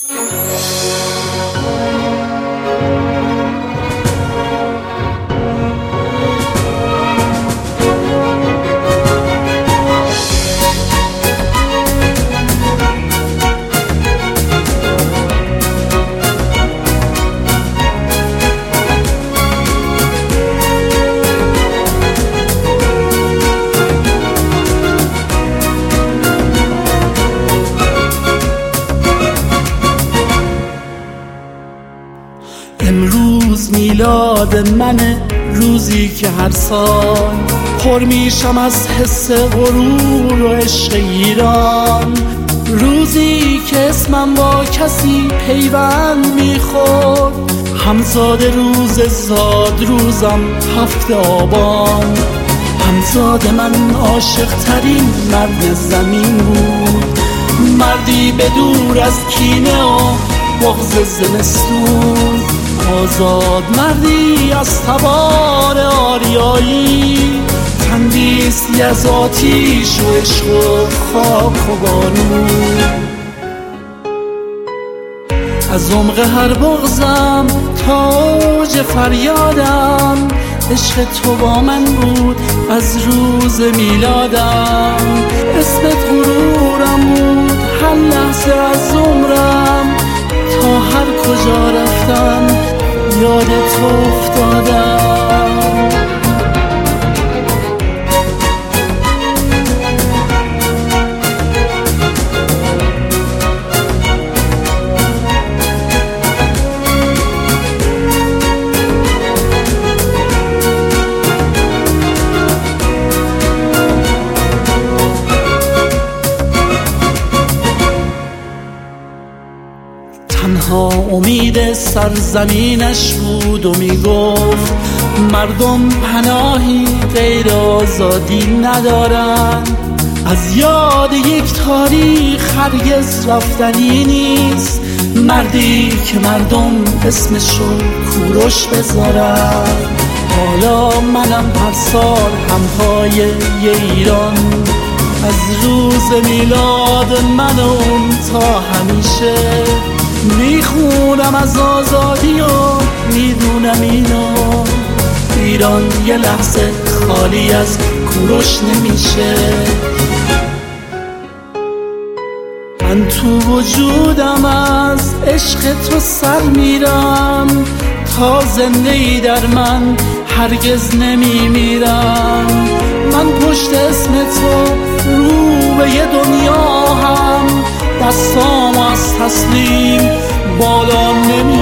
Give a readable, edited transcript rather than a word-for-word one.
امروز میلاد منه، روزی که هر سال پر میشم از حس غرور و عشق ایران، روزی که اسمم با کسی پیوند میخورد، همزاد روز زاد روزم 7 آبان. همزاد من عاشق ترین مرد زمین بود، مردی به دور از کینه و بغض زمستون، آزاد مردی از تبار آریایی، تندیسی از آتیش و عشق و خاک و بارون. از عمق هر بغضم تا اوج فریادم، عشق تو با من بود از روز میلادم، اسمت غرورم بود هر لحظه از عمرم، تا هر کجا رفتم یاد تو افتادم. تنها امید سرزمینش بود و میگفت مردم پناهی غیر آزادی ندارن، از یاد یک تاریخ هرگز رفتنی نیست، مردی که مردم اسمشو کوروش بذارن. حالا منم هر سال همپای ایران، از روز میلاد من و اون تا همیشه میخونم از آزادی و میدونم اینو، ایران یه لحظه خالی از کوروش نمیشه. من تو وجودم از عشق تو سر میرم، تا زنده ای در من هرگز نمیمیرم. من پشت اسم تو رو به یه دنیا هم، دستام از تسلیم بالا نمی